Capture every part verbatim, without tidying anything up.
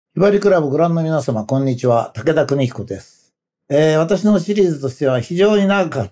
ひばりクラブご覧の皆様、こんにちは。武田邦彦です。えー、私のシリーズとしては非常に長かった、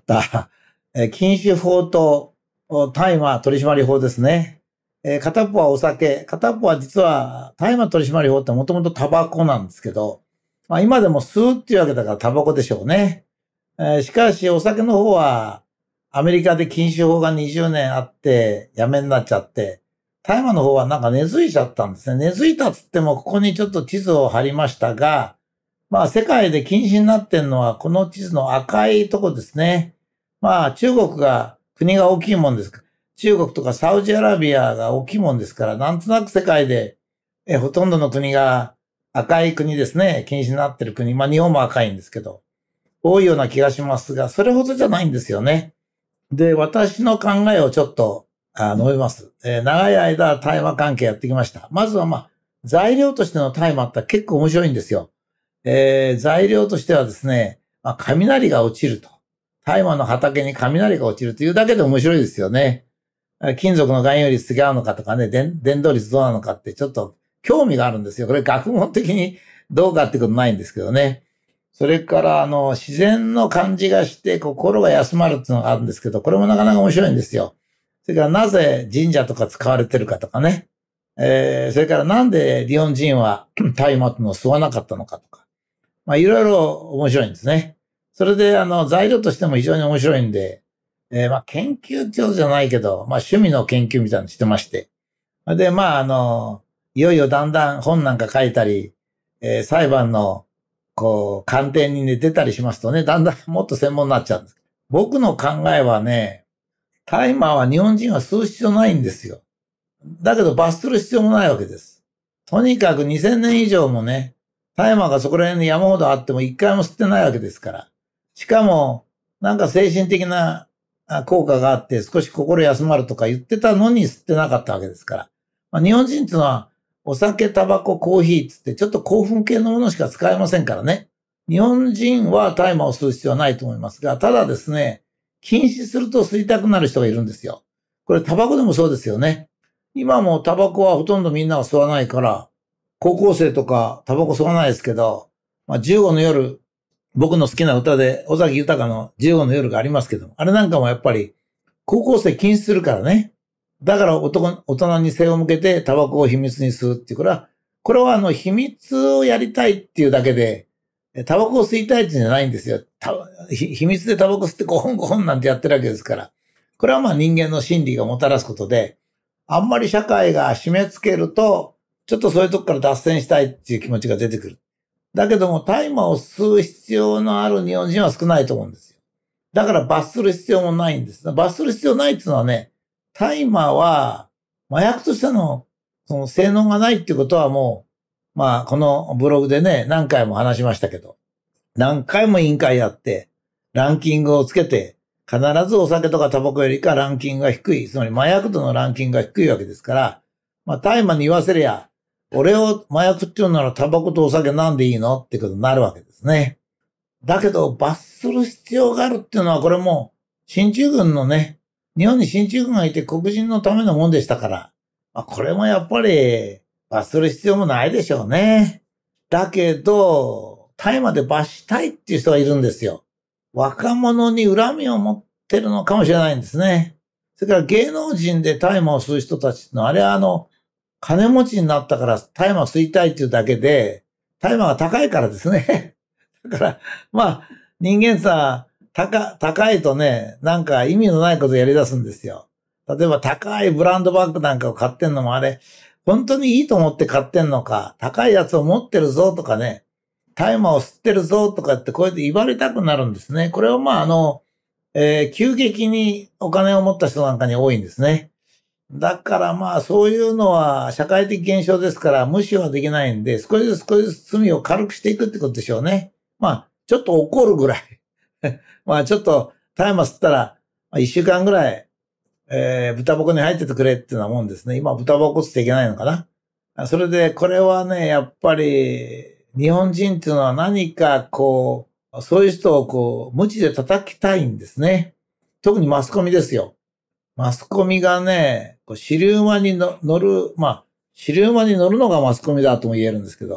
えー、禁酒法と大麻取締法ですね。えー、片っぽはお酒、片っぽは実は大麻取締法ってもともとタバコなんですけど、まあ今でも吸うっていうわけだからタバコでしょうね。えー、しかしお酒の方はアメリカで禁酒法がにじゅうねんあってやめになっちゃって、大麻の方はなんか根付いちゃったんですね。根付いたっつってもここにちょっと地図を貼りましたが、まあ世界で禁止になってんのはこの地図の赤いとこですね。まあ中国が国が大きいもんですから、中国とかサウジアラビアが大きいもんですから、なんとなく世界でえほとんどの国が赤い国ですね。禁止になってる国。まあ日本も赤いんですけど、多いような気がしますが、それほどじゃないんですよね。で、私の考えをちょっとあ述べます。えー、長い間大麻関係やってきました。まずはまあ、材料としての大麻って結構面白いんですよ。えー、材料としてはですね、まあ、雷が落ちると。大麻の畑に雷が落ちるというだけで面白いですよね。金属の含有率違うのかとかね、伝導率どうなのかってちょっと興味があるんですよ。これ学問的にどうかってことないんですけどね。それから、あの、自然の感じがして心が休まるっていうのがあるんですけど、これもなかなか面白いんですよ。それからなぜ神社とか使われてるかとかね。えー、それからなんで日本人は大麻っていうのを吸わなかったのかとか。まあいろいろ面白いんですね。それであの材料としても非常に面白いんで、えー、まあ研究長じゃないけど、まあ趣味の研究みたいなのしてまして。で、まああの、いよいよだんだん本なんか書いたり、えー、裁判のこう鑑定に、ね、出たりしますとね、だんだんもっと専門になっちゃうんです。僕の考えはね、大麻は日本人は吸う必要ないんですよ。だけど罰する必要もないわけです。とにかくにせんねん以上もね、大麻がそこら辺に山ほどあっても一回も吸ってないわけですから。しかも、なんか精神的な効果があって少し心休まるとか言ってたのに吸ってなかったわけですから。まあ、日本人っていうのはお酒、タバコ、コーヒーつってちょっと興奮系のものしか使えませんからね。日本人は大麻を吸う必要はないと思いますが、ただですね、禁止すると吸いたくなる人がいるんですよ。これタバコでもそうですよね。今もタバコはほとんどみんなが吸わないから、高校生とかタバコ吸わないですけど、まあ、じゅうごの夜、僕の好きな歌で尾崎豊のじゅうごの夜がありますけども、あれなんかもやっぱり高校生禁止するからね。だから男、大人に背を向けてタバコを秘密に吸うっていう、これは、これはあの秘密をやりたいっていうだけで、タバコを吸いたいっていうんじゃないんですよ。秘密でタバコ吸ってごほんごほんなんてやってるわけですから。これはまあ人間の心理がもたらすことで、あんまり社会が締め付けると、ちょっとそういうとこから脱線したいっていう気持ちが出てくる。だけども大麻を吸う必要のある日本人は少ないと思うんですよ。だから罰する必要もないんです。罰する必要ないっていうのはね、大麻は麻薬としてのその性能がないっていうことはもう、まあこのブログでね、何回も話しましたけど、何回も委員会やって、ランキングをつけて、必ずお酒とかタバコよりかランキングが低い、つまり麻薬度のランキングが低いわけですから、まあ大麻に言わせりゃ、俺を麻薬っていうならタバコとお酒なんでいいのってことになるわけですね。だけど罰する必要があるっていうのはこれも進駐軍のね、日本に進駐軍がいて黒人のためのもんでしたから、まあ、これもやっぱり罰する必要もないでしょうね。だけど、大麻で罰したいっていう人がいるんですよ。若者に恨みを持ってるのかもしれないんですね。それから芸能人で大麻を吸う人たちの、あれはあの、金持ちになったから大麻を吸いたいっていうだけで、大麻が高いからですね。だから、まあ、人間さ、高、高いとね、なんか意味のないことをやり出すんですよ。例えば高いブランドバッグなんかを買ってんのもあれ、本当にいいと思って買ってんのか、高いやつを持ってるぞとかね、大麻を吸ってるぞとかってこうやって言われたくなるんですね。これはまああの、えー、急激にお金を持った人なんかに多いんですね。だからまあそういうのは社会的現象ですから無視はできないんで、少しずつ少しずつ罪を軽くしていくってことでしょうね。まあちょっと怒るぐらい。まあちょっと大麻吸ったら一週間ぐらい、えー、豚箱に入っててくれっていうようなもんですね。今豚箱吸っていけないのかな。それでこれはね、やっぱり日本人っていうのは何かこう、そういう人をこう無知で叩きたいんですね。特にマスコミですよ。マスコミがね、こう支流馬に乗る、まあ、支流馬に乗るのがマスコミだとも言えるんですけど、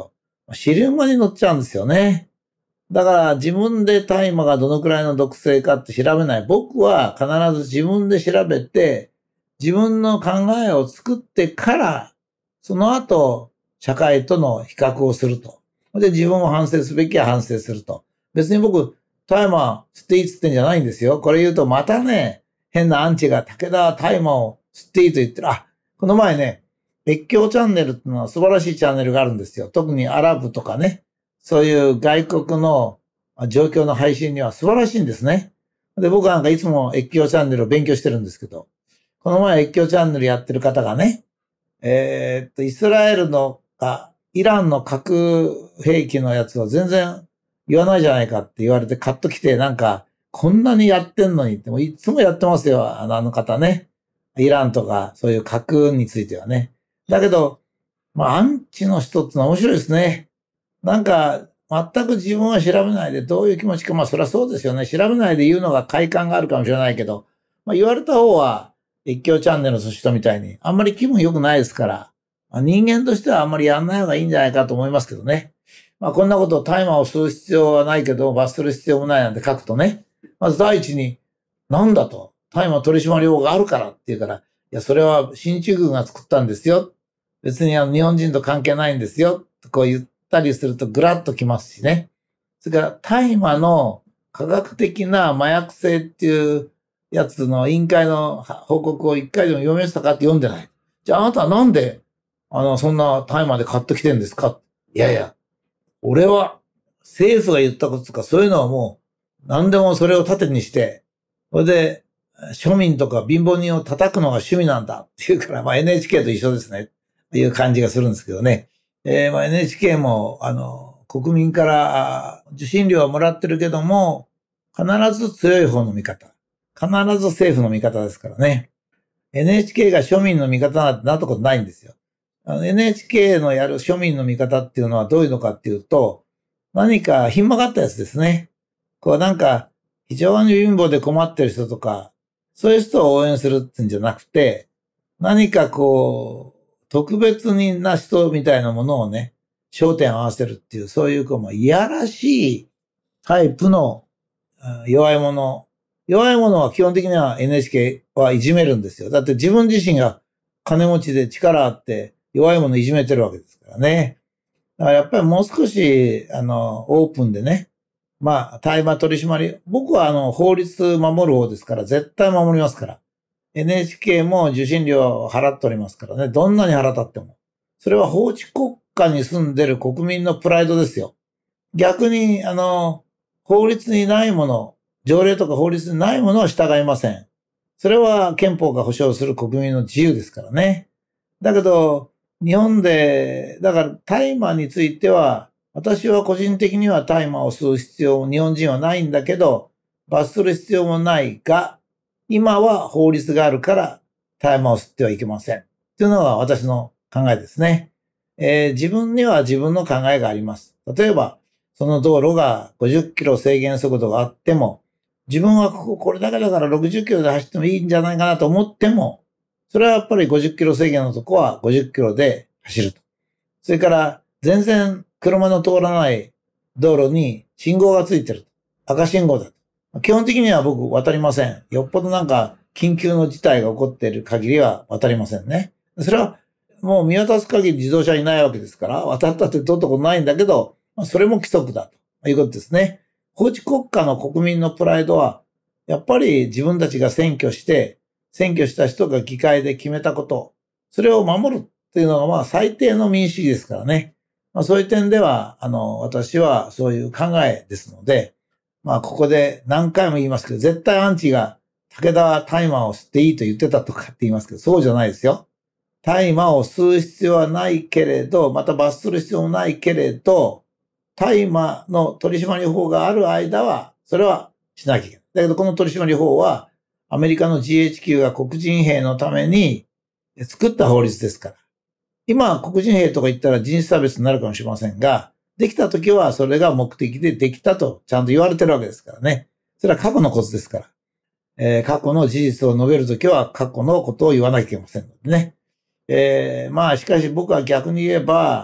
知る間に乗っちゃうんですよね。だから自分で大麻がどのくらいの毒性かって調べない。僕は必ず自分で調べて、自分の考えを作ってから、その後、社会との比較をすると。で、自分を反省すべきは反省すると。別に僕、大麻吸っていいっつってんじゃないんですよ。これ言うとまたね、変なアンチが武田は大麻を吸っていいと言ってる。あ、この前ね、越境チャンネルっていうのは素晴らしいチャンネルがあるんですよ。特にアラブとかね。そういう外国の状況の配信には素晴らしいんですね。で、僕なんかいつも越境チャンネルを勉強してるんですけど、この前越境チャンネルやってる方がね、えー、っと、イスラエルのか、イランの核兵器のやつは全然言わないじゃないかって言われてカッと来て、なんか、こんなにやってんのにって、もういつもやってますよ、あのあの方ね。イランとか、そういう核についてはね。だけど、まあ、アンチの人ってのは面白いですね。なんか、全く自分は調べないでどういう気持ちか、まあそりゃそうですよね。調べないで言うのが快感があるかもしれないけど、まあ言われた方は、越境チャンネルの人みたいに、あんまり気分良くないですから、まあ、人間としてはあんまりやんない方がいいんじゃないかと思いますけどね。まあこんなことを大麻を吸う必要はないけど、罰する必要もないなんて書くとね、まず第一に、なんだと、大麻取締法があるからって言うから、いや、それは進駐軍が作ったんですよ。別にあの日本人と関係ないんですよ。こう言ったりするとグラッときますしね。それから大麻の科学的な麻薬性っていうやつの委員会の報告を一回でも読めてたかって読んでない。じゃああなたはなんであのそんな大麻で買ってきてんですか？いやいや、俺は政府が言ったこととかそういうのはもう何でもそれを盾にして、それで庶民とか貧乏人を叩くのが趣味なんだっていうから、まあ エヌエイチケー と一緒ですねっていう感じがするんですけどね。えー、まあ エヌエイチケー もあの国民から受信料はもらってるけども、必ず強い方の味方。必ず政府の味方ですからね。エヌエイチケー が庶民の味方なんてなったことないんですよ。あの エヌエイチケー のやる庶民の味方っていうのはどういうのかっていうと、何かひん曲がったやつですね。こうなんか非常に貧乏で困ってる人とか、そういう人を応援するってんじゃなくて、何かこう、特別な人みたいなものをね、焦点を合わせるっていう、そういうこう、まあ、いやらしいタイプの弱い者。弱い者は基本的には エヌエイチケー はいじめるんですよ。だって自分自身が金持ちで力あって弱い者いじめてるわけですからね。だからやっぱりもう少し、あの、オープンでね、まあ、大麻取締り、僕はあの、法律守る方ですから、絶対守りますから。エヌエイチケー も受信料を払っておりますからね。どんなに払ったっても。それは法治国家に住んでる国民のプライドですよ。逆に、あの、法律にないもの、条例とか法律にないものは従いません。それは憲法が保障する国民の自由ですからね。だけど、日本で、だから大麻については、私は個人的には大麻を吸う必要、日本人はないんだけど、罰する必要もないが、今は法律があるから大麻を吸ってはいけません。っていうのが私の考えですね。えー、自分には自分の考えがあります。例えば、その道路がごじゅっキロ制限速度があっても、自分はこここれだけだからろくじゅっキロで走ってもいいんじゃないかなと思っても、それはやっぱりごじゅっキロ制限のとこはごじゅっキロで走ると。それから全然車の通らない道路に信号がついてる。赤信号だと。基本的には僕渡りません。よっぽどなんか緊急の事態が起こっている限りは渡りませんね。それはもう見渡す限り自動車いないわけですから、渡ったってどうとこないんだけど、それも規則だということですね。法治国家の国民のプライドは、やっぱり自分たちが選挙して、選挙した人が議会で決めたこと、それを守るっていうのがまあ最低の民主主義ですからね。まあそういう点では、あの、私はそういう考えですので、まあここで何回も言いますけど、絶対アンチが武田は大麻を吸っていいと言ってたとかって言いますけど、そうじゃないですよ。大麻を吸う必要はないけれど、また罰する必要もないけれど、大麻の取締法がある間は、それはしなきゃいけない。だけどこの取締法は、アメリカの ジーエイチキュー が黒人兵のために作った法律ですから。今は黒人兵とか言ったら人種差別になるかもしれませんが、できた時はそれが目的でできたとちゃんと言われてるわけですからね。それは過去のことですから。えー、過去の事実を述べるときは過去のことを言わなきゃいけませんのでね。えー、まあしかし僕は逆に言えば、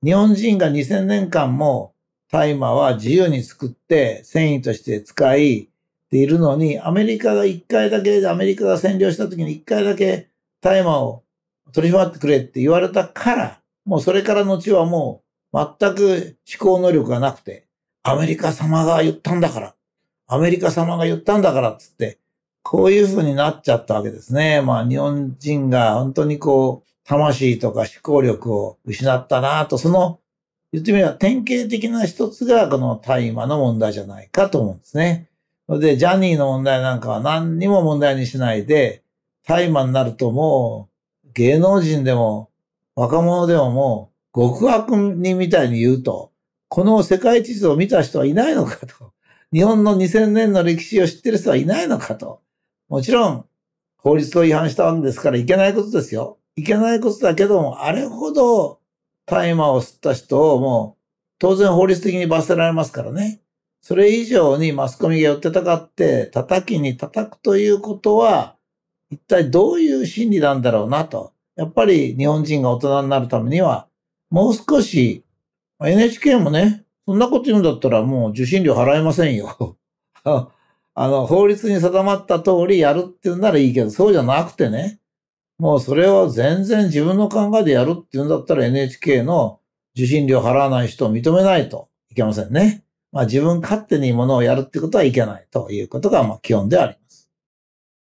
日本人がにせんねんかんも大麻は自由に作って繊維として使いているのに、アメリカがいっかいだけ、アメリカが占領した時にいっかいだけ大麻を取り締まってくれって言われたから、もうそれから後はもう全く思考能力がなくて、アメリカ様が言ったんだから、アメリカ様が言ったんだからっつって、こういう風になっちゃったわけですね。まあ日本人が本当にこう、魂とか思考力を失ったなと、その言ってみれば典型的な一つがこの大麻の問題じゃないかと思うんですね。で、ジャニーの問題なんかは何にも問題にしないで、大麻になるともう芸能人でも若者でももう極悪人みたいに言うと、この世界地図を見た人はいないのかと。日本のにせんねんの歴史を知ってる人はいないのかと。もちろん法律を違反したわけですからいけないことですよ。いけないことだけども、あれほど大麻を吸った人をもう当然法律的に罰せられますからね。それ以上にマスコミが寄ってたかって叩きに叩くということは一体どういう心理なんだろうなと。やっぱり日本人が大人になるためにはもう少し エヌエイチケー もね、そんなこと言うんだったらもう受信料払えませんよ。あの、法律に定まった通りやるっていうならいいけど、そうじゃなくてね、もうそれを全然自分の考えでやるっていうんだったら エヌエイチケー の受信料払わない人を認めないといけませんね。まあ自分勝手にものをやるってことはいけないということがまあ基本であります。